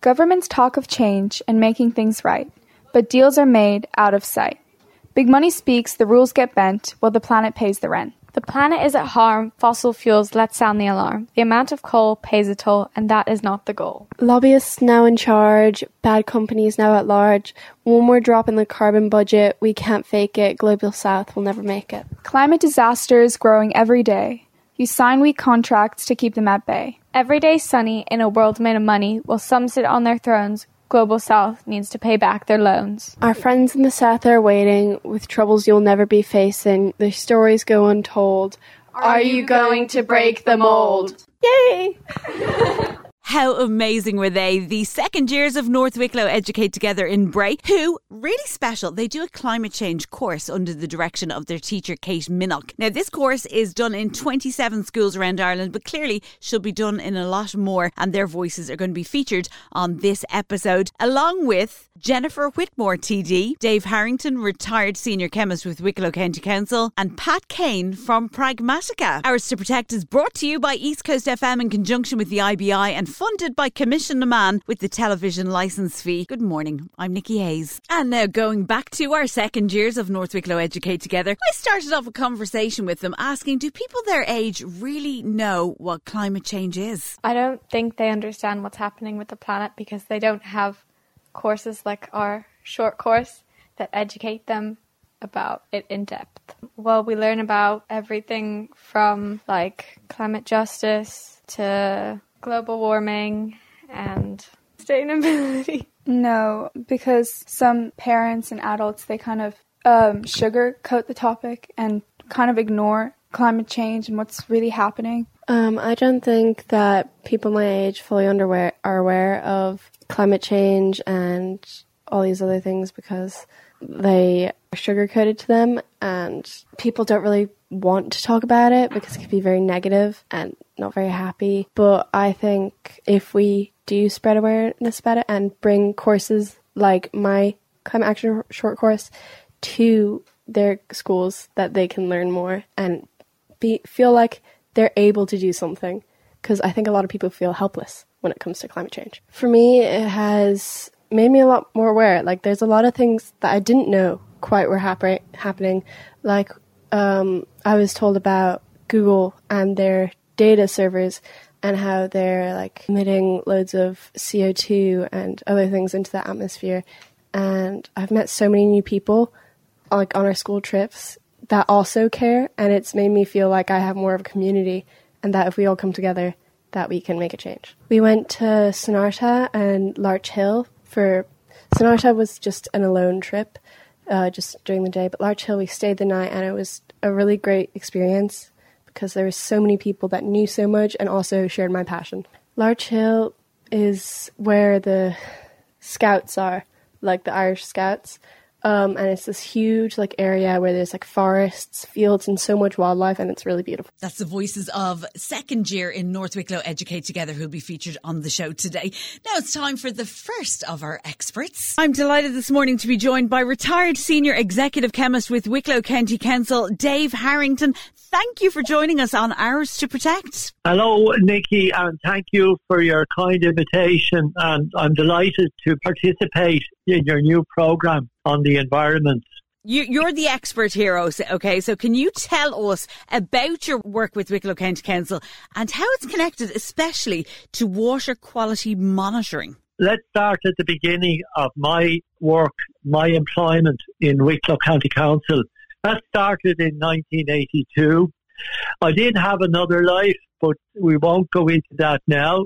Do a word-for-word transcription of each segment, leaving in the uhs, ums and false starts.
Governments talk of change and making things right, but deals are made out of sight. Big money speaks, the rules get bent, while the planet pays the rent. The planet is at harm, fossil fuels let sound the alarm. The amount of coal pays a toll, and that is not the goal. Lobbyists now in charge, bad companies now at large. One more drop in the carbon budget, we can't fake it, Global South will never make it. Climate disasters growing every day. You sign weak contracts to keep them at bay. Every day sunny in a world made of money, while some sit on their thrones. Global South needs to pay back their loans. Our friends in the South are waiting, with troubles you'll never be facing. Their stories go untold. Are, are you going to break the mould? Yay! How amazing were they? The second years of North Wicklow Educate Together in Bray, who, really special, they do a climate change course under the direction of their teacher, Kate Minnock. Now, this course is done in twenty-seven schools around Ireland, but clearly should be done in a lot more, and their voices are going to be featured on this episode, along with Jennifer Whitmore, T D, Dave Harrington, retired senior chemist with Wicklow County Council, and Pat Kane from Pragmatica. Ours to Protect is brought to you by East Coast F M in conjunction with the I B I and funded by Commission a Man with the television licence fee. Good morning, I'm Nikki Hayes. And now going back to our second years of North Wicklow Educate Together, I started off a conversation with them asking, do people their age really know what climate change is? I don't think they understand what's happening with the planet because they don't have courses like our short course that educate them about it in depth. Well, we learn about everything from like climate justice to global warming and sustainability. No, because some parents and adults, they kind of um, sugarcoat the topic and kind of ignore climate change and what's really happening. Um, I don't think that people my age fully underwear are aware of climate change and all these other things because they are sugarcoated to them, and people don't really want to talk about it because it can be very negative and not very happy. But I think if we do spread awareness about it and bring courses like my climate action short course to their schools, that they can learn more and be feel like they're able to do something, because I think a lot of people feel helpless when it comes to climate change. For me, it has made me a lot more aware. Like, there's a lot of things that I didn't know quite were happen- happening. Like, um, I was told about Google and their data servers and how they're like emitting loads of C O two and other things into the atmosphere. And I've met so many new people, like on our school trips, that also care, and it's made me feel like I have more of a community, and that if we all come together, that we can make a change. We went to Sonarta and Larch Hill. For Sonarta was just an alone trip, uh, just during the day, but Larch Hill we stayed the night, and it was a really great experience because there were so many people that knew so much and also shared my passion. Larch Hill is where the Scouts are, like the Irish Scouts. Um, and it's this huge like area where there's like forests, fields, and so much wildlife, and it's really beautiful. That's the voices of second year in North Wicklow Educate Together who'll be featured on the show today. Now it's time for the first of our experts. I'm delighted this morning to be joined by retired senior executive chemist with Wicklow County Council, Dave Harrington. Thank you for joining us on Ours to Protect. Hello, Nikki, and thank you for your kind invitation. And I'm delighted to participate in your new programme on the environment. You, you're the expert here, okay? So can you tell us about your work with Wicklow County Council and how it's connected especially to water quality monitoring? Let's start at the beginning of my work, my employment in Wicklow County Council. That started in nineteen eighty-two. I did have another life, but we won't go into that now.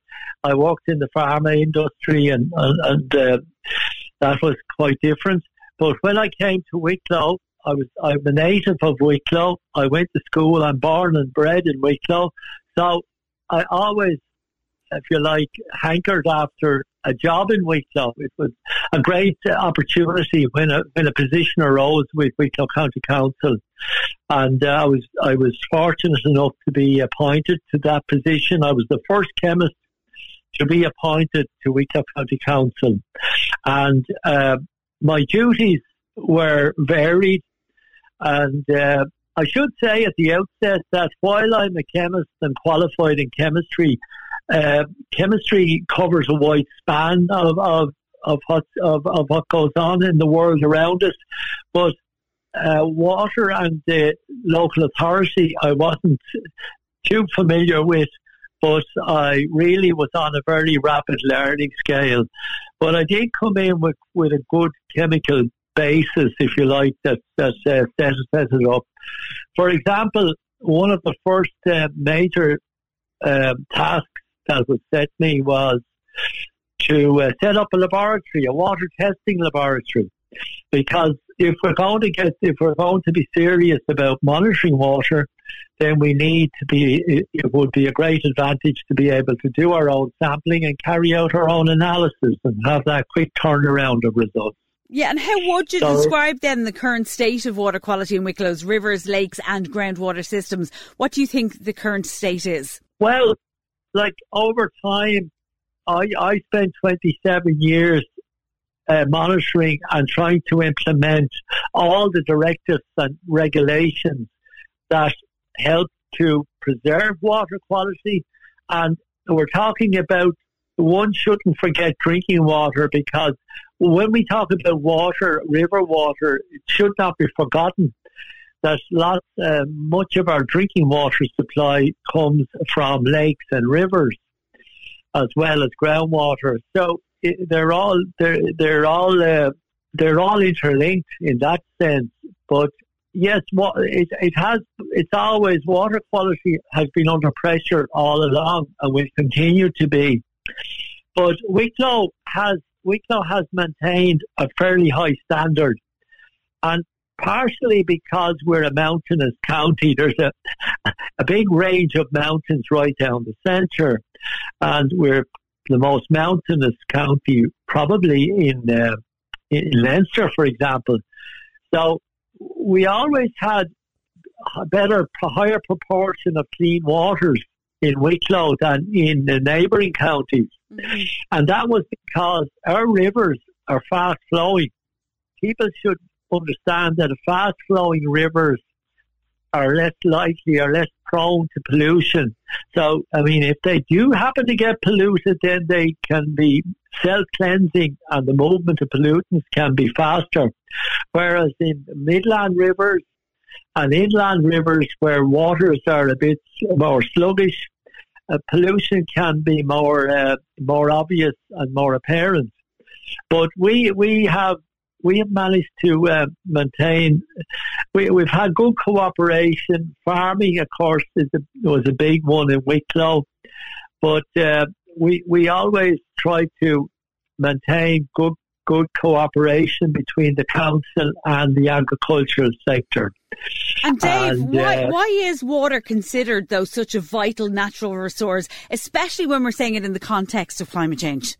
I worked in the pharma industry and, and uh, that was quite different. But when I came to Wicklow, I was, I'm a native of Wicklow. I went to school. I'm born and bred in Wicklow. So I always, if you like, hankered after a job in Wicklow. It was a great opportunity when a, when a position arose with Wicklow County Council. And uh, I was I was fortunate enough to be appointed to that position. I was the first chemist to be appointed to Wicklow County Council. And uh, my duties were varied. And uh, I should say at the outset that while I'm a chemist and qualified in chemistry, uh, chemistry covers a wide span of of of what of, of what goes on in the world around us, but uh, water and the local authority I wasn't too familiar with, but I really was on a very rapid learning scale. But I did come in with, with a good chemical basis, if you like, that, that uh, set, set it up. For example, one of the first uh, major uh, tasks that was set me was to uh, set up a laboratory, a water testing laboratory, because if we're going to get, if we're going to be serious about monitoring water, then we need to be, it would be a great advantage to be able to do our own sampling and carry out our own analysis and have that quick turnaround of results. Yeah, and how would you so, describe then the current state of water quality in Wicklow's rivers, lakes and groundwater systems? What do you think the current state is? Well, like over time, I, I spent twenty-seven years uh, monitoring and trying to implement all the directives and regulations that help to preserve water quality. And we're talking about, one shouldn't forget drinking water, because when we talk about water, river water, it should not be forgotten that lots, uh, much of our drinking water supply comes from lakes and rivers, as well as groundwater. So it, they're all they're they're all uh, they're all interlinked in that sense. But yes, what it it has it's always water quality has been under pressure all along, and will continue to be. But Wicklow has Wicklow has maintained a fairly high standard, and partially because we're a mountainous county, there's a a big range of mountains right down the centre, and we're the most mountainous county probably in uh, in Leinster, for example. So we always had a better, a higher proportion of clean waters in Wicklow than in the neighbouring counties. Mm-hmm. And that was because our rivers are fast flowing. People should understand that fast flowing rivers are less likely or less prone to pollution. So, I mean, if they do happen to get polluted, then they can be self-cleansing and the movement of pollutants can be faster. Whereas in midland rivers and inland rivers where waters are a bit more sluggish, uh, pollution can be more uh, more obvious and more apparent. But we we have we have managed to uh, maintain. We, we've had good cooperation. Farming, of course, is a, was a big one in Wicklow, but uh, we we always try to maintain good good cooperation between the council and the agricultural sector. And Dave, and, why, uh, why is water considered, though, such a vital natural resource, especially when we're saying it in the context of climate change?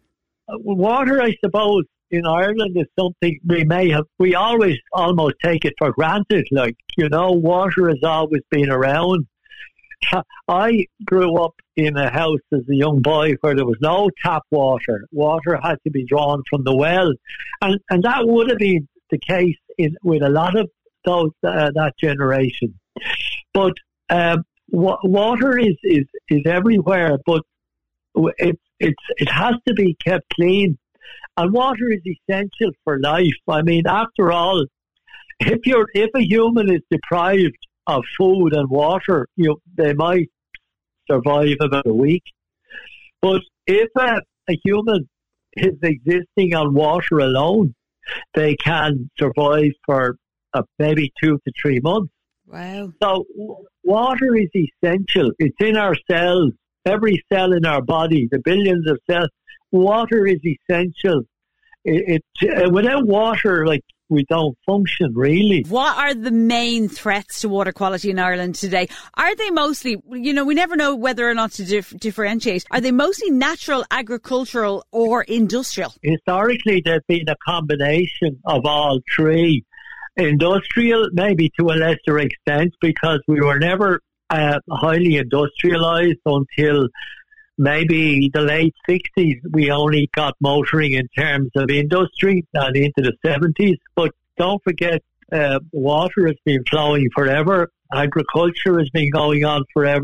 Water, I suppose, in Ireland is something we may have, we always almost take it for granted. Like, you know, water has always been around. I grew up in a house as a young boy where there was no tap water. Water had to be drawn from the well. And and that would have been the case in with a lot of those uh, that generation. But um, w- water is, is, is everywhere, but it, it's, it has to be kept clean. And water is essential for life. I mean, after all, if you're if a human is deprived of food and water, you know, they might survive about a week. But if a, a human is existing on water alone, they can survive for uh, maybe two to three months. Wow. So w- water is essential. It's in our cells, every cell in our body, the billions of cells. Water is essential. It, it uh, without water, like, we don't function, really. What are the main threats to water quality in Ireland today? Are they mostly, you know, we never know whether or not to dif- differentiate. Are they mostly natural, agricultural or industrial? Historically, there's been a combination of all three. Industrial, maybe to a lesser extent, because we were never uh, highly industrialised until maybe the late sixties. We only got motoring in terms of industry and into the seventies. But don't forget, uh, water has been flowing forever. Agriculture has been going on forever.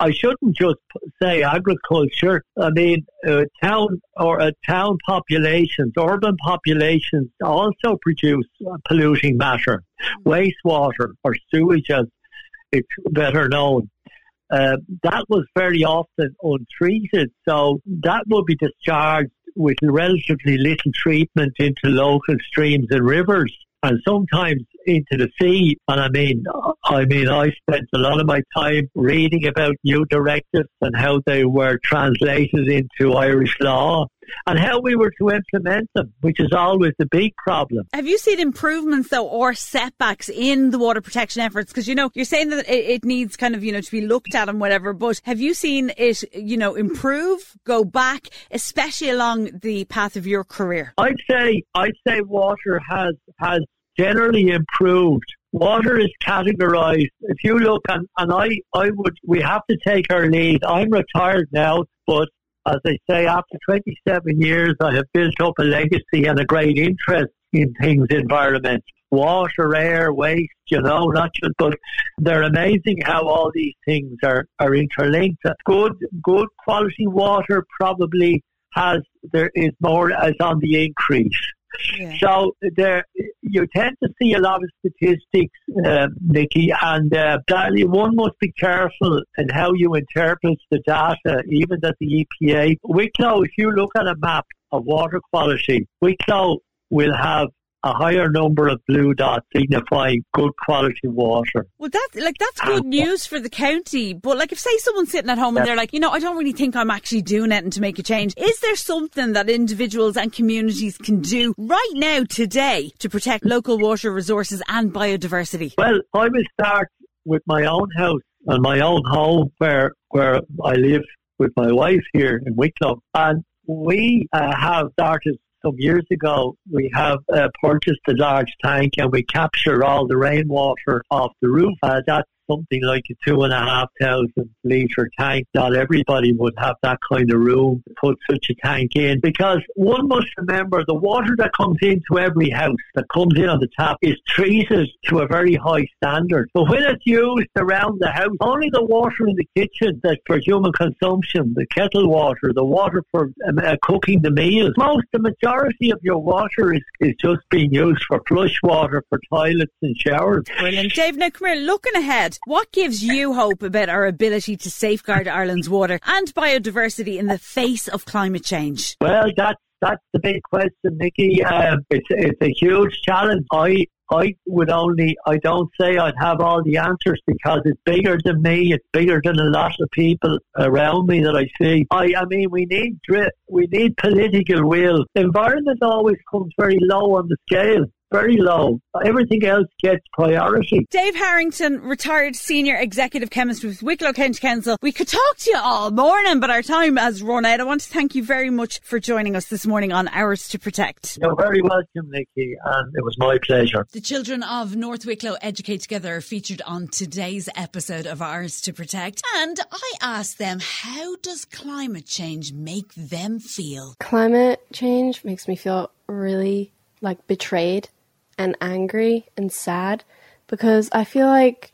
I shouldn't just say agriculture. I mean, uh, town or uh, town populations, urban populations also produce uh, polluting matter, wastewater or sewage, as it's better known. Uh, that was very often untreated, so that will be discharged with relatively little treatment into local streams and rivers, and sometimes into the sea. And I mean, I mean, I spent a lot of my time reading about new directives and how they were translated into Irish law and how we were to implement them, which is always the big problem. Have you seen improvements, though, or setbacks in the water protection efforts? Because, you know, you're saying that it, it needs kind of, you know, to be looked at and whatever, but have you seen it, you know, improve, go back, especially along the path of your career? I'd say, I'd say water has, has generally improved. Water is categorised. If you look, and, and I, I would, we have to take our lead. I'm retired now, but as I say, after twenty-seven years, I have built up a legacy and a great interest in things environment, water, air, waste, you know, not just, but they're amazing how all these things are, are interlinked. Good, good quality water probably has, there is more as on the increase. Yeah. So there, you tend to see a lot of statistics, uh, Nikki, and uh, one must be careful in how you interpret the data, even at the E P A. Wicklow, if you look at a map of water quality, Wicklow will have a higher number of blue dots signifying good quality water. Well, that's like that's good news for the county. But like, if say someone's sitting at home and they're like, you know, I don't really think I'm actually doing anything to make a change. Is there something that individuals and communities can do right now, today, to protect local water resources and biodiversity? Well, I will start with my own house and my own home where where I live with my wife here in Wicklow, and we uh, have started. Some years ago, we have uh, purchased a large tank and we capture all the rainwater off the roof. Uh, that's something like a two and a half thousand litre tank. Not everybody would have that kind of room to put such a tank in, because one must remember the water that comes into every house, that comes in on the tap, is treated to a very high standard. But when it's used around the house, only the water in the kitchen that's for human consumption, the kettle water, the water for um, uh, cooking the meals, most, the majority of your water is, is just being used for flush water, for toilets and showers. Brilliant. Dave, now come here, looking ahead, what gives you hope about our ability to safeguard Ireland's water and biodiversity in the face of climate change? Well, that's that's the big question, Nikki. Uh, it's it's a huge challenge. I I would only I don't say I'd have all the answers, because it's bigger than me. It's bigger than a lot of people around me that I see. I I mean, we need drip. We need political will. Environment always comes very low on the scale. Very low. Everything else gets priority. Dave Harrington, retired senior executive chemist with Wicklow County Council. We could talk to you all morning, but our time has run out. I want to thank you very much for joining us this morning on Hours to Protect. You're very welcome, Nikki, and it was my pleasure. The children of North Wicklow Educate Together are featured on today's episode of Hours to Protect. And I asked them, how does climate change make them feel? Climate change makes me feel really, like, betrayed and angry and sad, because I feel like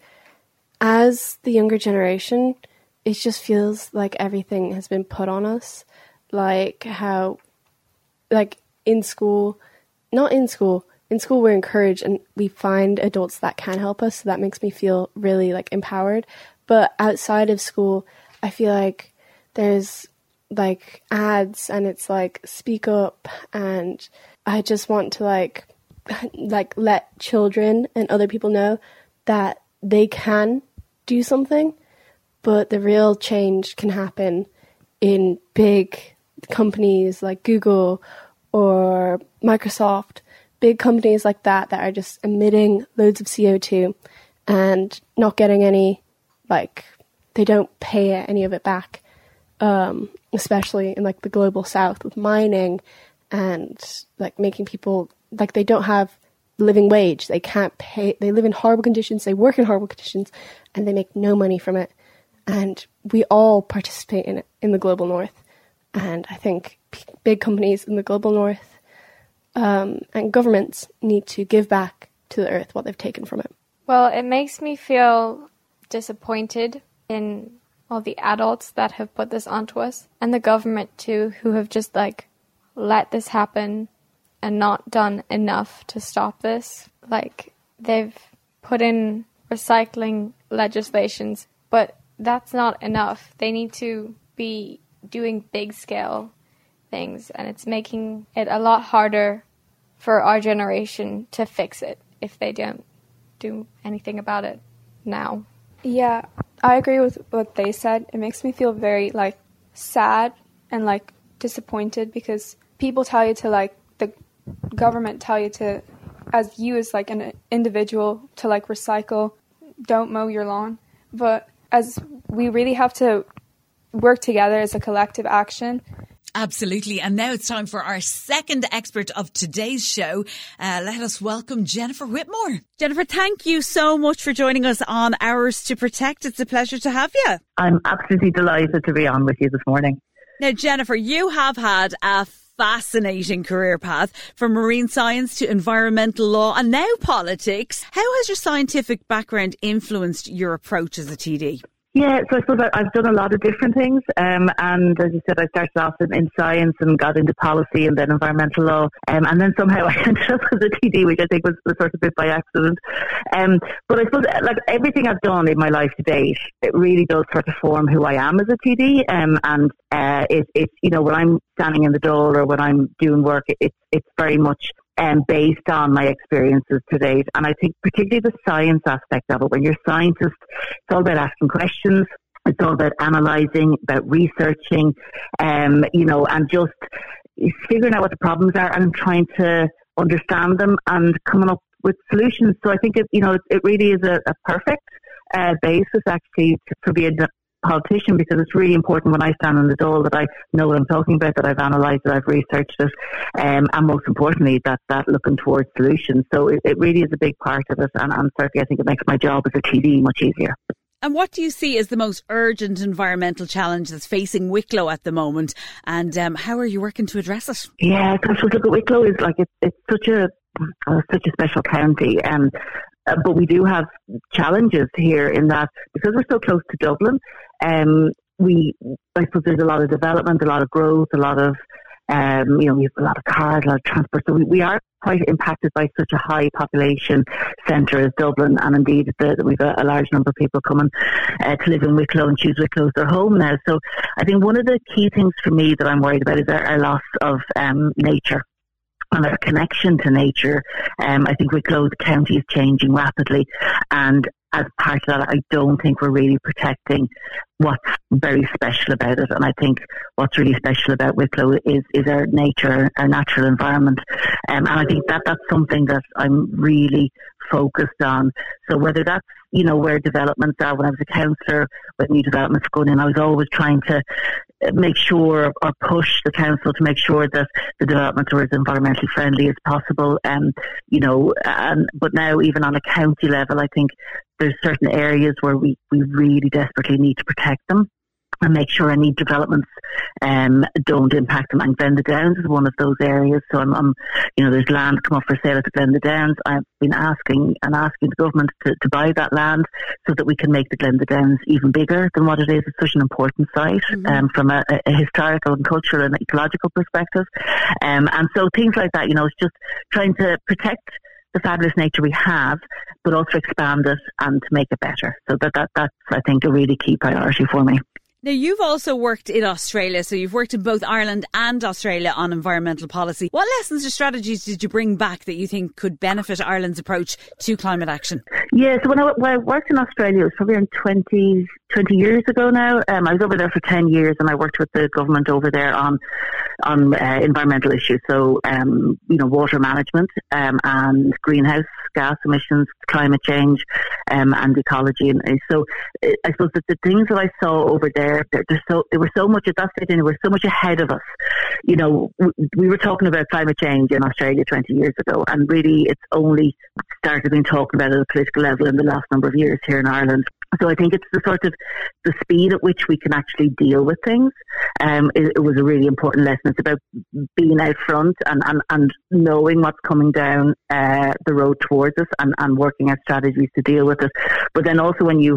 as the younger generation, it just feels like everything has been put on us. Like how, like in school, not in school, in school we're encouraged and we find adults that can help us, so that makes me feel really like empowered. But outside of school, I feel like there's like ads and it's like speak up, and I just want to like like let children and other people know that they can do something, but the real change can happen in big companies like Google or Microsoft, big companies like that that are just emitting loads of C O two and not getting any, like, they don't pay any of it back, um, especially in like the global south with mining and like making people, like, they don't have living wage. They can't pay. They live in horrible conditions. They work in horrible conditions, and they make no money from it. And we all participate in it in the global north. And I think p- big companies in the global north um, and governments need to give back to the earth what they've taken from it. Well, it makes me feel disappointed in all the adults that have put this onto us, and the government too, who have just like let this happen and not done enough to stop this. Like, they've put in recycling legislations, but that's not enough. They need to be doing big scale things, and it's making it a lot harder for our generation to fix it if they don't do anything about it now. Yeah, I agree with what they said. It makes me feel very, like, sad and, like, disappointed, because people tell you to, like, the government tell you to, as you as, like, an individual, to, like, recycle, don't mow your lawn. But as we really have to work together as a collective action. Absolutely. And now it's time for our second expert of today's show. Uh, let us welcome Jennifer Whitmore. Jennifer, thank you so much for joining us on Hours to Protect. It's a pleasure to have you. I'm absolutely delighted to be on with you this morning. Now, Jennifer, you have had a fascinating career path from marine science to environmental law and now politics. How has your scientific background influenced your approach as a T D? Yeah, so I suppose I've done a lot of different things, um, and as you said, I started off in, in science and got into policy and then environmental law, um, and then somehow I ended up as a T D, which I think was, was sort of a bit by accident. Um, but I suppose, like, everything I've done in my life to date, it really does sort of form who I am as a T D, um, and uh, it's, it, you know, when I'm standing in the door or when I'm doing work, it, it's it's very much Um, based on my experiences to date. And I think particularly the science aspect of it, when you're a scientist, it's all about asking questions, it's all about analysing, about researching, um, you know, and just figuring out what the problems are and trying to understand them and coming up with solutions. So I think, it, you know, it, it really is a, a perfect uh, basis actually to, for being a politician, because it's really important when I stand on the dole that I know what I'm talking about, that I've analysed it, I've researched it, um, and most importantly that, that looking towards solutions. So it, it really is a big part of it, and, and certainly I think it makes my job as a T D much easier. And what do you see as the most urgent environmental challenge that's facing Wicklow at the moment, and um, how are you working to address it? Yeah, so I suppose, look, at Wicklow is like it's, it's such a uh, such a special county, and uh, but we do have challenges here in that because we're so close to Dublin. Um, we I suppose there's a lot of development, a lot of growth, a lot of um, you know, we have a lot of cars, a lot of transport. So we, we are quite impacted by such a high population centre as Dublin, and indeed the, we've a, a large number of people coming uh, to live in Wicklow and choose Wicklow as their home now. So I think one of the key things for me that I'm worried about is our, our loss of um, nature and our connection to nature. Um, I think Wicklow, the county, is changing rapidly, and as part of that, I don't think we're really protecting what's very special about it. And I think what's really special about Wicklow is, is our nature, our natural environment. Um, and I think that that's something that I'm really focused on. So whether that's, you know, where developments are, when I was a councillor, when new developments going in, I was always trying to make sure or push the council to make sure that the developments were as environmentally friendly as possible. Um, you know, and, but now even on a county level, I think there's certain areas where we, we really desperately need to protect them and make sure any developments um, don't impact them. And Glenda Downs is one of those areas. So I'm, I'm, you know, there's land come up for sale at the Glenda Downs. I've been asking and asking the government to, to buy that land so that we can make the Glenda Downs even bigger than what it is. It's such an important site mm-hmm. um, from a, a historical and cultural and ecological perspective. Um, and so things like that, you know, it's just trying to protect the fabulous nature we have, but also expand it and to make it better. So that, that that's, I think, a really key priority for me. Now, you've also worked in Australia, so you've worked in both Ireland and Australia on environmental policy. What lessons or strategies did you bring back that you think could benefit Ireland's approach to climate action? Yeah, so when I, when I worked in Australia, it was probably around twenty, twenty years ago now. Um, I was over there for ten years and I worked with the government over there on on uh, environmental issues. So, um, you know, water management um, and greenhouse gas emissions, climate change um, and ecology. And, and so I suppose that the things that I saw over there, they're, they're so, they were so much at that stage and they were so much ahead of us. You know, we, we were talking about climate change in Australia twenty years ago, and really it's only started being talked about at a political level in the last number of years here in Ireland. So I think it's the sort of the speed at which we can actually deal with things. Um, it, it was a really important lesson. It's about being out front and, and, and knowing what's coming down uh, the road towards us and, and working out strategies to deal with it. But then also when you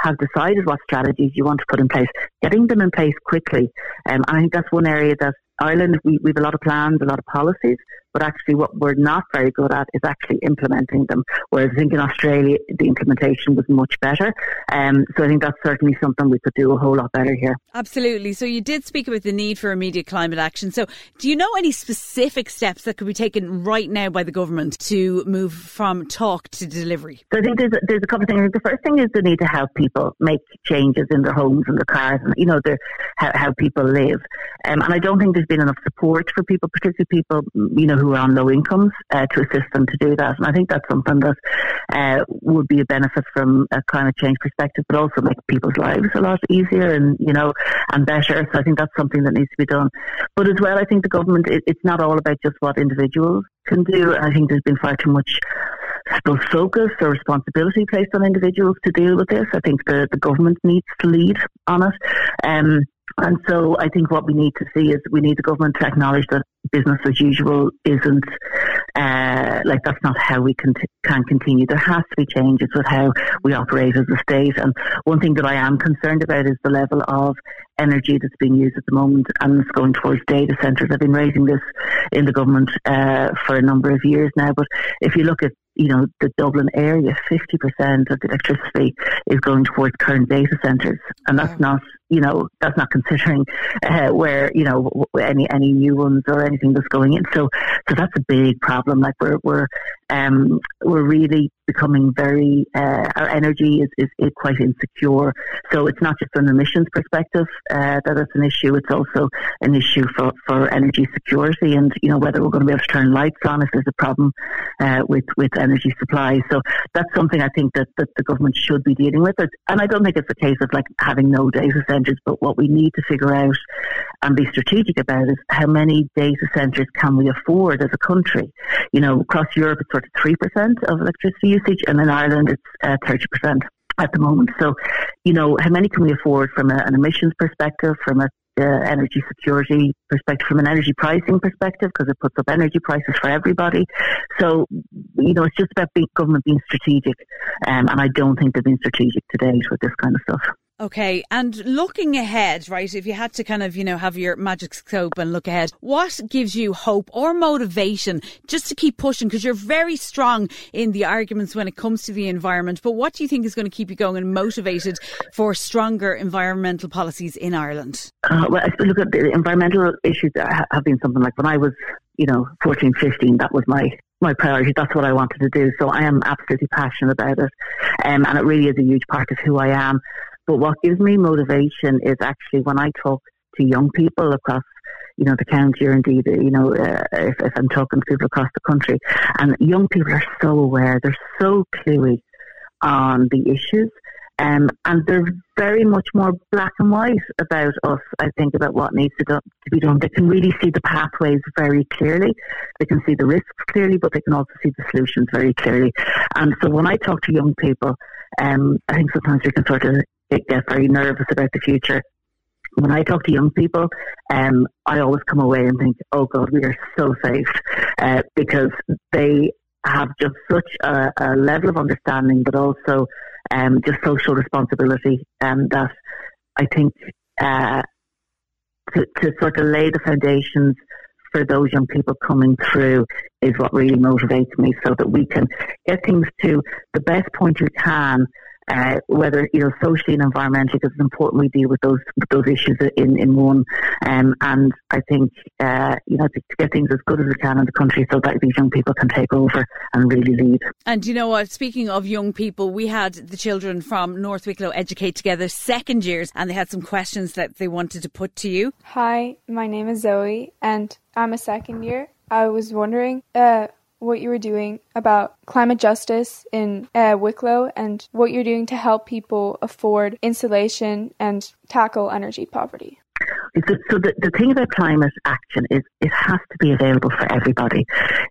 have decided what strategies you want to put in place, getting them in place quickly. Um, I think that's one area that Ireland, we, we have a lot of plans, a lot of policies, but actually what we're not very good at is actually implementing them. Whereas I think in Australia, the implementation was much better. Um, so I think that's certainly something we could do a whole lot better here. Absolutely. So you did speak about the need for immediate climate action. So do you know any specific steps that could be taken right now by the government to move from talk to delivery? So I think there's, there's a couple of things. The first thing is the need to help people make changes in their homes and their cars and, you know, the, how, how people live. Um, and I don't think there's been enough support for people, particularly people, you know, who are on low incomes, uh, to assist them to do that. And I think that's something that uh, would be a benefit from a climate change perspective, but also make people's lives a lot easier and, you know, and better. So I think that's something that needs to be done. But as well, I think the government, it, it's not all about just what individuals can do. I think there's been far too much, I suppose, focus or responsibility placed on individuals to deal with this. I think the, the government needs to lead on it. Um, And so I think what we need to see is we need the government to acknowledge that business as usual isn't, uh, like that's not how we can, can continue. There has to be changes with how we operate as a state. And one thing that I am concerned about is the level of energy that's being used at the moment, and it's going towards data centres. I've been raising this in the government uh, for a number of years now. But if you look at, you know, the Dublin area, fifty percent of the electricity is going towards current data centres. And that's not, you know, that's not considering uh, where, you know, any any new ones or anything that's going in. So so that's a big problem. Like we're we're um we're really becoming very uh, our energy is, is, is quite insecure. So it's not just from an emissions perspective uh, that it's an issue. It's also an issue for, for energy security and, you know, whether we're going to be able to turn lights on if there's a problem uh, with, with energy supply. So that's something I think that, that the government should be dealing with. It. And I don't think it's a case of like having no data centres, but what we need to figure out and be strategic about is how many data centres can we afford as a country. You know, across Europe it's sort of three percent of electricity usage, and in Ireland it's uh, thirty percent at the moment. So, you know, how many can we afford from a, an emissions perspective, from a uh, energy security perspective, from an energy pricing perspective, because it puts up energy prices for everybody. So, you know, it's just about being, government being strategic, um, and I don't think they've been strategic to date with this kind of stuff. Okay, and looking ahead, right, if you had to kind of, you know, have your magic scope and look ahead, what gives you hope or motivation just to keep pushing? Because you're very strong in the arguments when it comes to the environment, but what do you think is going to keep you going and motivated for stronger environmental policies in Ireland? Uh, well, I look at the environmental issues have been something like when I was, you know, fourteen, fifteen, that was my my priority. That's what I wanted to do. So I am absolutely passionate about it. Um, and it really is a huge part of who I am. But what gives me motivation is actually when I talk to young people across, you know, the county or indeed, you know, uh, if, if I'm talking to people across the country, and young people are so aware, they're so cluey on the issues, um, and they're very much more black and white about us, I think, about what needs to, do, to be done. They can really see the pathways very clearly. They can see the risks clearly, but they can also see the solutions very clearly. And so when I talk to young people, um, I think sometimes we can sort of get very nervous about the future. When I talk to young people, um, I always come away and think, oh God, we are so safe, uh, because they have just such a, a level of understanding, but also um, just social responsibility, um, that I think uh, to, to sort of lay the foundations for those young people coming through is what really motivates me, so that we can get things to the best point we can, Uh, whether, you know, socially and environmentally, because it's important we deal with those with those issues in, in one. Um, and I think, uh, you know, to, to get things as good as we can in the country so that these young people can take over and really lead. And you know what, speaking of young people, we had the children from North Wicklow Educate Together second years, and they had some questions that they wanted to put to you. Hi, my name is Zoe, and I'm a second year. I was wondering, uh, what you were doing about climate justice in uh, Wicklow and what you're doing to help people afford insulation and tackle energy poverty. So, so the, the thing about climate action is it has to be available for everybody. It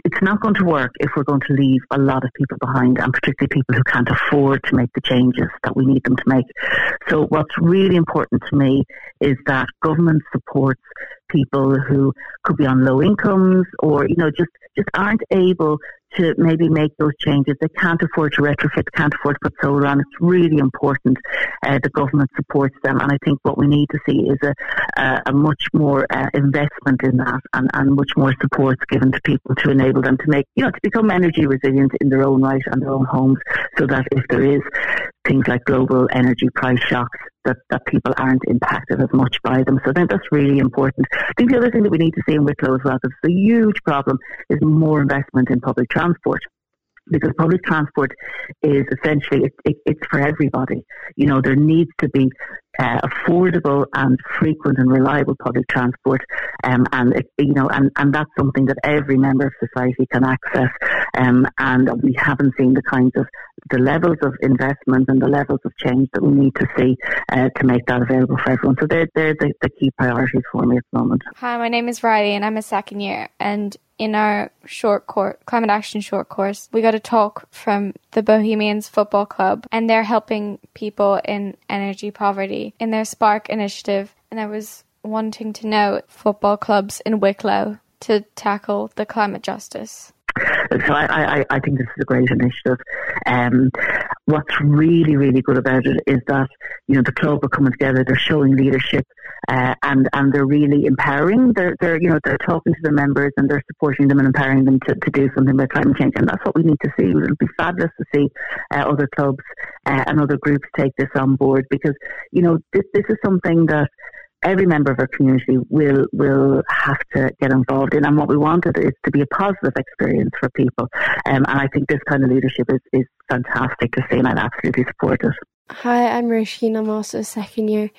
it's not going to work if we're going to leave a lot of people behind, and particularly people who can't afford to make the changes that we need them to make. So what's really important to me is that government supports people who could be on low incomes, or, you know, just, just aren't able to maybe make those changes. They can't afford to retrofit, can't afford to put solar on. It's really important uh, the government supports them. And I think what we need to see is a, a, a much more uh, investment in that, and, and much more supports given to people to enable them to make, you know, to become energy resilient in their own right and their own homes, so that if there is things like global energy price shocks, that, that people aren't impacted as much by them. So I think that's really important. I think the other thing that we need to see in Wicklow as well, because the huge problem is more investment in public transport. Because public transport is essentially, it, it, it's for everybody. You know, there needs to be uh, affordable and frequent and reliable public transport, um, and it, you know, and, and that's something that every member of society can access. Um, and we haven't seen the kinds of the levels of investment and the levels of change that we need to see uh, to make that available for everyone. So they're they're the, the key priorities for me at the moment. Hi, my name is Riley, and I'm a second year, and in our short course, climate action short course, we got a talk from the Bohemians Football Club, and they're helping people in energy poverty in their Spark initiative. And I was wanting to know football clubs in Wicklow to tackle the climate justice. So I, I, I think this is a great initiative. Um, what's really, really good about it is that, you know, the club are coming together, they're showing leadership, uh, and, and they're really empowering. They're, they're, you know, they're talking to the members and they're supporting them and empowering them to, to do something about climate change. And that's what we need to see. It would be fabulous to see uh, other clubs uh, and other groups take this on board, because, you know, this, this is something that every member of our community will will have to get involved in, and what we wanted is to be a positive experience for people. Um, and I think this kind of leadership is, is fantastic to see, and I'd absolutely support it. Hi, I'm Roisin. I'm also a second year,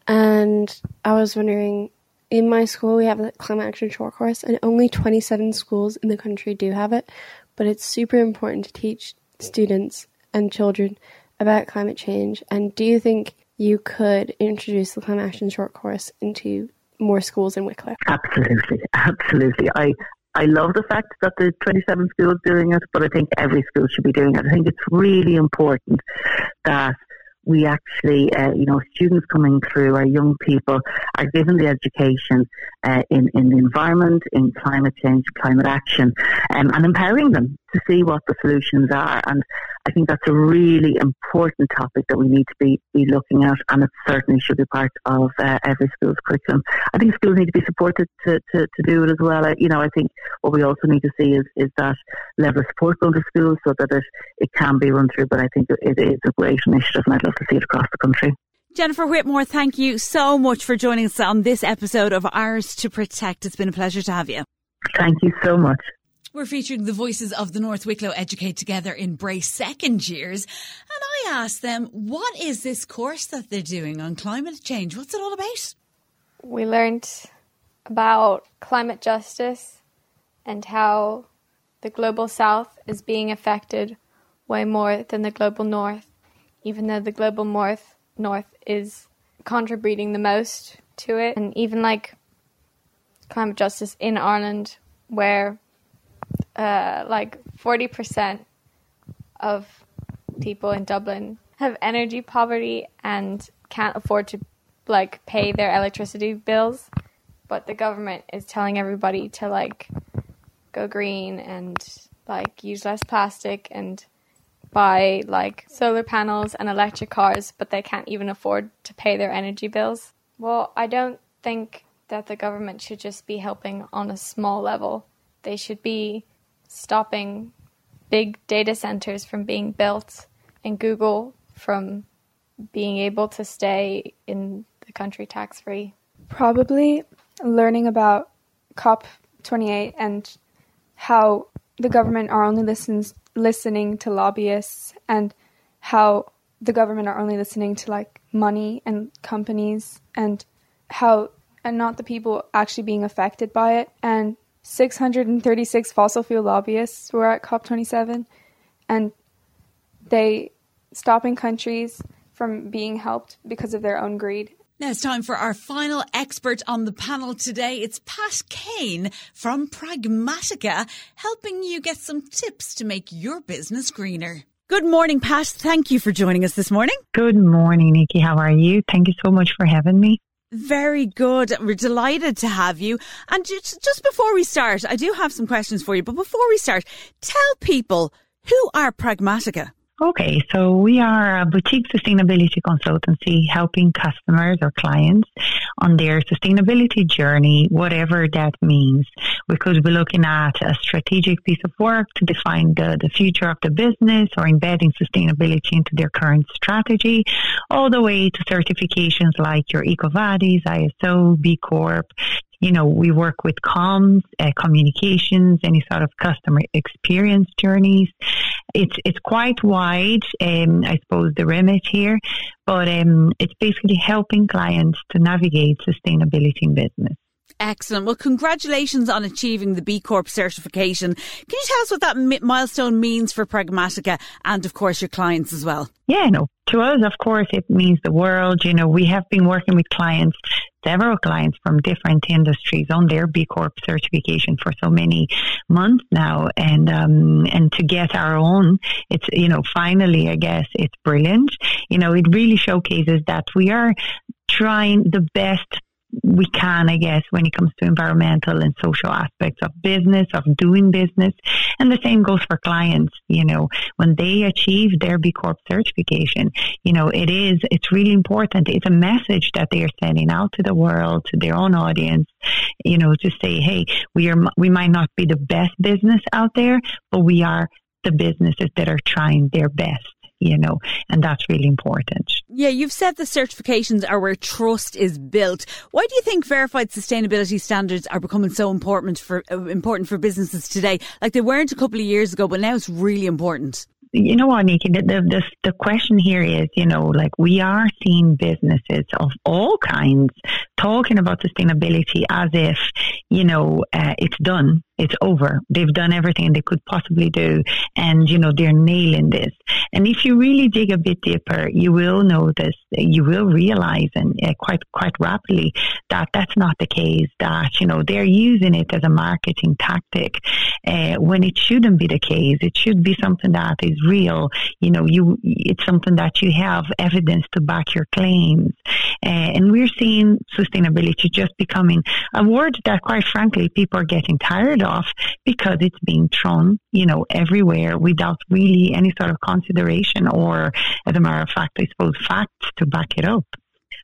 and I was wondering, in my school we have a climate action short course, and only twenty-seven schools in the country do have it, but it's super important to teach students and children about climate change. And do you think you could introduce the climate action short course into more schools in Wicklow? Absolutely, absolutely. I I love the fact that there's twenty-seven schools doing it, but I think every school should be doing it. I think it's really important that we actually, uh, you know, students coming through, our young people, are given the education uh, in, in the environment, in climate change, climate action, um, and empowering them to see what the solutions are. And I think that's a really important topic that we need to be, be looking at, and it certainly should be part of uh, every school's curriculum. I think schools need to be supported to, to, to do it as well. I, you know, I think what we also need to see is, is that level of support going to schools so that it, it can be run through. But I think it is a great initiative, and I'd love to see it across the country. Jennifer Whitmore, thank you so much for joining us on this episode of Ours to Protect. It's been a pleasure to have you. Thank you so much. We're featuring the voices of the North Wicklow Educate Together in Bray second years. And I asked them, what is this course that they're doing on climate change? What's it all about? We learned about climate justice and how the global south is being affected way more than the global north, even though the global north, north is contributing the most to it. And even like climate justice in Ireland, where Uh, like forty percent of people in Dublin have energy poverty and can't afford to like pay their electricity bills, but the government is telling everybody to like go green and like use less plastic and buy like solar panels and electric cars, but they can't even afford to pay their energy bills. Well, I don't think that the government should just be helping on a small level. They should be stopping big data centers from being built and Google from being able to stay in the country tax-free. Probably learning about COP twenty-eight and how the government are only listens, listening to lobbyists, and how the government are only listening to like money and companies, and how and not the people actually being affected by it. And six hundred thirty-six fossil fuel lobbyists were at COP twenty-seven, and they stopping countries from being helped because of their own greed. Now it's time for our final expert on the panel today. It's Pat Kane from Pragmatica, helping you get some tips to make your business greener. Good morning, Pat. Thank you for joining us this morning. Good morning, Nikki. How are you? Thank you so much for having me. Very good. We're delighted to have you. And just, just before we start, I do have some questions for you. But before we start, tell people, who are Pragmatica? Okay, so we are a boutique sustainability consultancy helping customers or clients on their sustainability journey, whatever that means. We could be looking at a strategic piece of work to define the, the future of the business or embedding sustainability into their current strategy, all the way to certifications like your EcoVadis, I S O, B Corp. You know, we work with comms, uh, communications, any sort of customer experience journeys. It's it's quite wide, um, I suppose, the remit here, but um, it's basically helping clients to navigate sustainability in business. Excellent. Well, congratulations on achieving the B Corp certification. Can you tell us what that mi- milestone means for Pragmatica and, of course, your clients as well? Yeah, no. To us, of course, it means the world. You know, we have been working with clients, several clients from different industries on their B Corp certification for so many months now. And, um, and to get our own, it's, you know, finally, I guess it's brilliant. You know, it really showcases that we are trying the best we can, I guess, when it comes to environmental and social aspects of business, of doing business. And the same goes for clients. You know, when they achieve their B Corp certification, you know, it is, it's really important. It's a message that they are sending out to the world, to their own audience, you know, to say, hey, we are, we might not be the best business out there, but we are the businesses that are trying their best. You know, and that's really important. Yeah, you've said the certifications are where trust is built. Why do you think verified sustainability standards are becoming so important for uh, important for businesses today? Like they weren't a couple of years ago, but now it's really important. You know what, Nikki, the, the, the, the question here is, you know, like we are seeing businesses of all kinds talking about sustainability as if, you know, uh, it's done. It's over. They've done everything they could possibly do. And, you know, they're nailing this. And if you really dig a bit deeper, you will notice, you will realize and uh, quite, quite rapidly that that's not the case, that, you know, they're using it as a marketing tactic uh, when it shouldn't be the case. It should be something that is real. You know, you, it's something that you have evidence to back your claims. Uh, and we're seeing sustainability just becoming a word that, quite frankly, people are getting tired of because it's being thrown, you know, everywhere without really any sort of consideration or, as a matter of fact, I suppose, facts to back it up.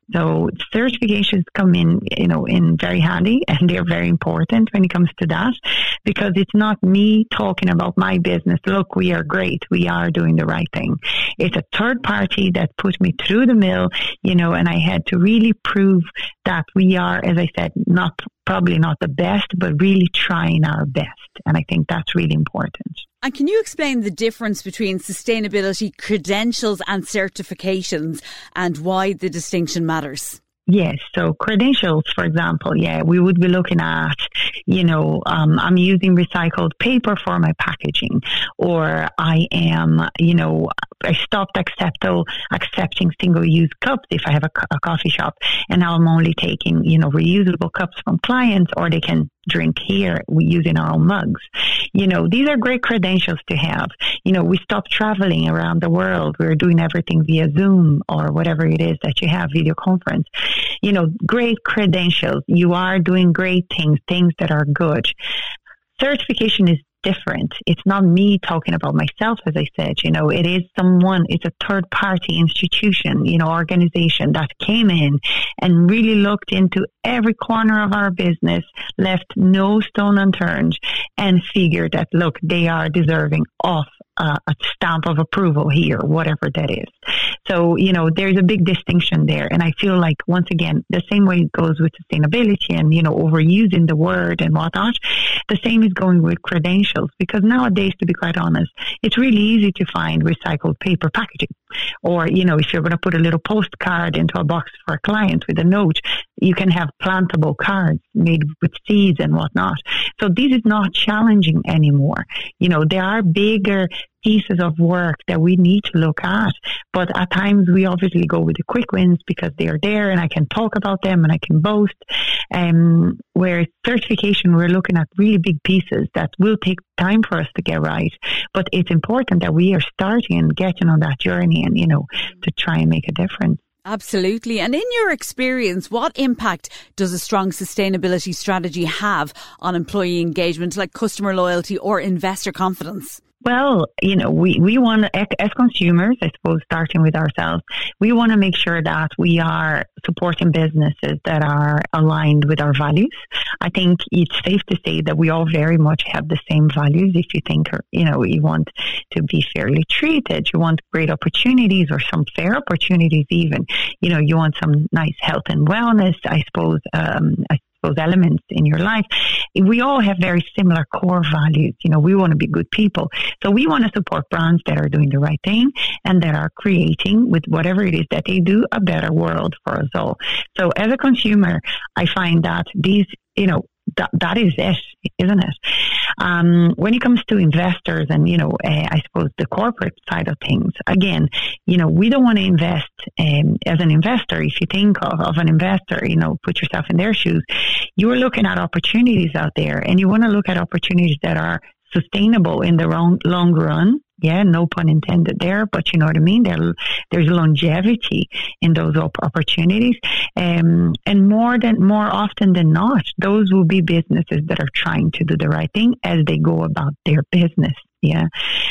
So certifications come in, you know, in very handy, and they're very important when it comes to that, because it's not me talking about my business. Look, we are great. We are doing the right thing. It's a third party that put me through the mill, you know, and I had to really prove that we are, as I said, not probably not the best, but really trying our best. And I think that's really important. And can you explain the difference between sustainability credentials and certifications and why the distinction matters? Yes. So credentials, for example, yeah, we would be looking at, you know, um, I'm using recycled paper for my packaging, or I am, you know, I stopped accepto, accepting single-use cups if I have a, a coffee shop, and now I'm only taking, you know, reusable cups from clients, or they can drink here using our own mugs. You know, these are great credentials to have. You know, we stopped traveling around the world. We're doing everything via Zoom or whatever it is that you have, video conference. You know, great credentials. You are doing great things, things that are good. Certification is different. It's not me talking about myself, as I said, you know, it is someone, it's a third party institution, you know, organization that came in and really looked into every corner of our business, left no stone unturned, and figured that, look, they are deserving of uh, a stamp of approval here, whatever that is. So, you know, there's a big distinction there. And I feel like, once again, the same way it goes with sustainability and, you know, overusing the word and whatnot, the same is going with credentials. Because nowadays, to be quite honest, it's really easy to find recycled paper packaging. Or, you know, if you're going to put a little postcard into a box for a client with a note, you can have plantable cards made with seeds and whatnot. So this is not challenging anymore. You know, there are bigger pieces of work that we need to look at, but at times we obviously go with the quick wins because they are there and I can talk about them and I can boast. Um, whereas certification, we're looking at really big pieces that will take time for us to get right, but it's important that we are starting and getting on that journey and, you know, to try and make a difference. Absolutely. And in your experience, what impact does a strong sustainability strategy have on employee engagement, like customer loyalty or investor confidence? Well, you know, we, we want to, as consumers, I suppose, starting with ourselves, we want to make sure that we are supporting businesses that are aligned with our values. I think it's safe to say that we all very much have the same values. If you think, you know, you want to be fairly treated, you want great opportunities or some fair opportunities even, you know, you want some nice health and wellness, I suppose, um, I those elements in your life. We all have very similar core values. You know, we want to be good people. So we want to support brands that are doing the right thing and that are creating, with whatever it is that they do, a better world for us all. So as a consumer, I find that these, you know, that, that is it, isn't it? Um, when it comes to investors and, you know, uh, I suppose the corporate side of things, again, you know, we don't want to invest um, as an investor. If you think of, of an investor, you know, put yourself in their shoes, you're looking at opportunities out there and you want to look at opportunities that are sustainable in the long, long run. Yeah, no pun intended there, but you know what I mean? There, there's longevity in those op- opportunities. Um, and more than, more often than not, those will be businesses that are trying to do the right thing as they go about their business. Yeah.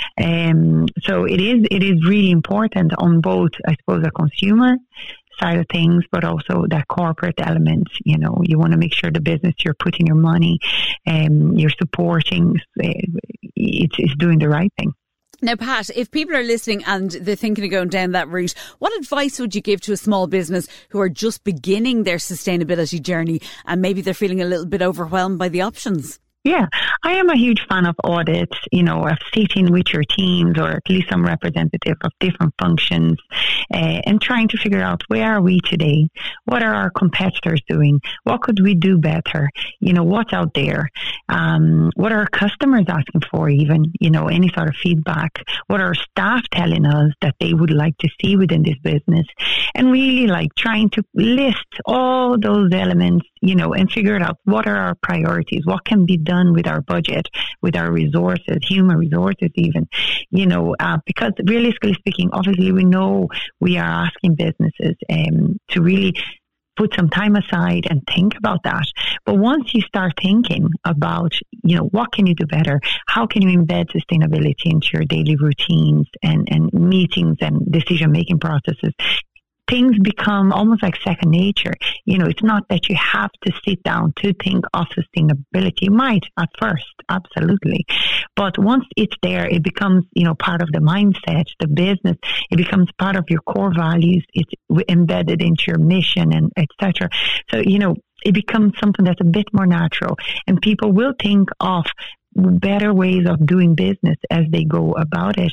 Um, so it is, it is really important on both, I suppose, the consumer side of things, but also that corporate element. You know, you want to make sure the business you're putting your money and um, you're supporting, uh, it's, it's doing the right thing. Now, Pat, if people are listening and they're thinking of going down that route, what advice would you give to a small business who are just beginning their sustainability journey and maybe they're feeling a little bit overwhelmed by the options? Yeah, I am a huge fan of audits, you know, of sitting with your teams or at least some representative of different functions uh, and trying to figure out where are we today? What are our competitors doing? What could we do better? You know, what's out there? Um, what are our customers asking for even? You know, any sort of feedback? What are our staff telling us that they would like to see within this business? And really like trying to list all those elements, you know, and figure out what are our priorities? What can be done with our budget, with our resources, human resources even, you know, uh, because realistically speaking, obviously we know we are asking businesses um, to really put some time aside and think about that. But once you start thinking about, you know, what can you do better? How can you embed sustainability into your daily routines and, and meetings and decision-making processes? Things become almost like second nature. You know, it's not that you have to sit down to think of sustainability. You might at first, absolutely. But once it's there, it becomes, you know, part of the mindset, the business. It becomes part of your core values. It's embedded into your mission and et cetera. So, you know, it becomes something that's a bit more natural. And people will think of better ways of doing business as they go about it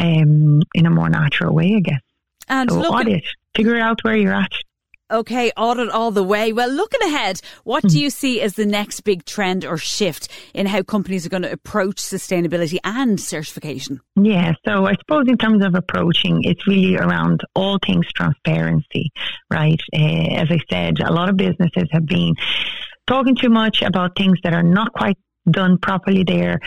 um, in a more natural way, I guess. And so look audit, figure out where you're at. Okay, audit all the way. Well, looking ahead, what do you see as the next big trend or shift in how companies are going to approach sustainability and certification? Yeah, so I suppose in terms of approaching, it's really around all things transparency, right? Uh, as I said, a lot of businesses have been talking too much about things that are not quite done properly there,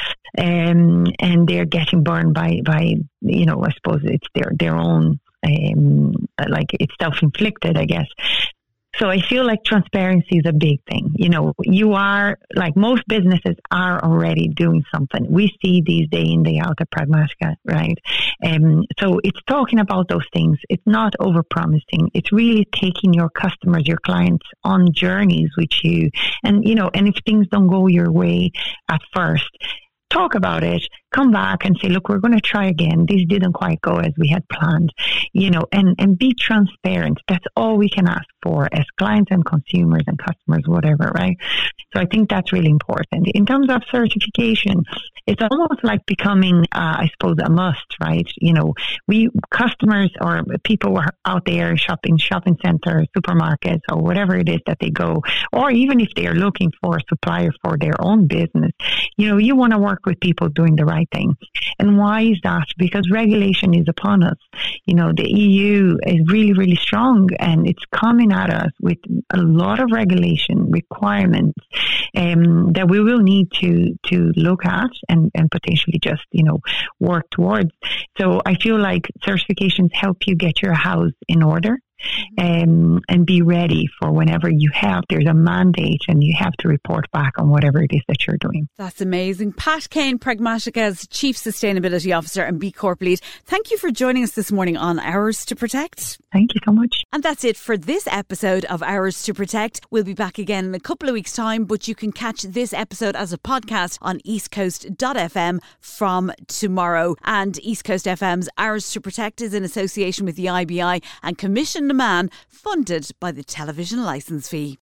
um, and they're getting burned by, by, you know, I suppose it's their, their own Um, like it's self-inflicted, I guess. So I feel like transparency is a big thing. You know, you are, like most businesses are already doing something. We see these day in, day out at Pragmatica, right? Um, so it's talking about those things. It's not over-promising. It's really taking your customers, your clients on journeys with you. And, you know, and if things don't go your way at first, talk about it, come back and say, look, we're going to try again. This didn't quite go as we had planned, you know, and, and be transparent. That's all we can ask for as clients and consumers and customers, whatever, right? So I think that's really important. In terms of certification, it's almost like becoming, uh, I suppose, a must, right? You know, we customers or people who are out there shopping, shopping centers, supermarkets, or whatever it is that they go, or even if they are looking for a supplier for their own business, you know, you want to work with people doing the right thing. And why is that? Because regulation is upon us. You know, the E U is really, really strong, and it's coming at us with a lot of regulation requirements um, that we will need to to look at and, and potentially just, you know, work towards. So I feel like certifications help you get your house in order. Um, and be ready for whenever you have, there's a mandate and you have to report back on whatever it is that you're doing. That's amazing. Pat Kane, Pragmatica's Chief Sustainability Officer and B Corp Lead. Thank you for joining us this morning on Hours to Protect. Thank you so much. And that's it for this episode of Hours to Protect. We'll be back again in a couple of weeks' time, but you can catch this episode as a podcast on east coast dot f m from tomorrow. And East Coast F M's Hours to Protect is in association with the I B I and Commission Man, funded by the television licence fee.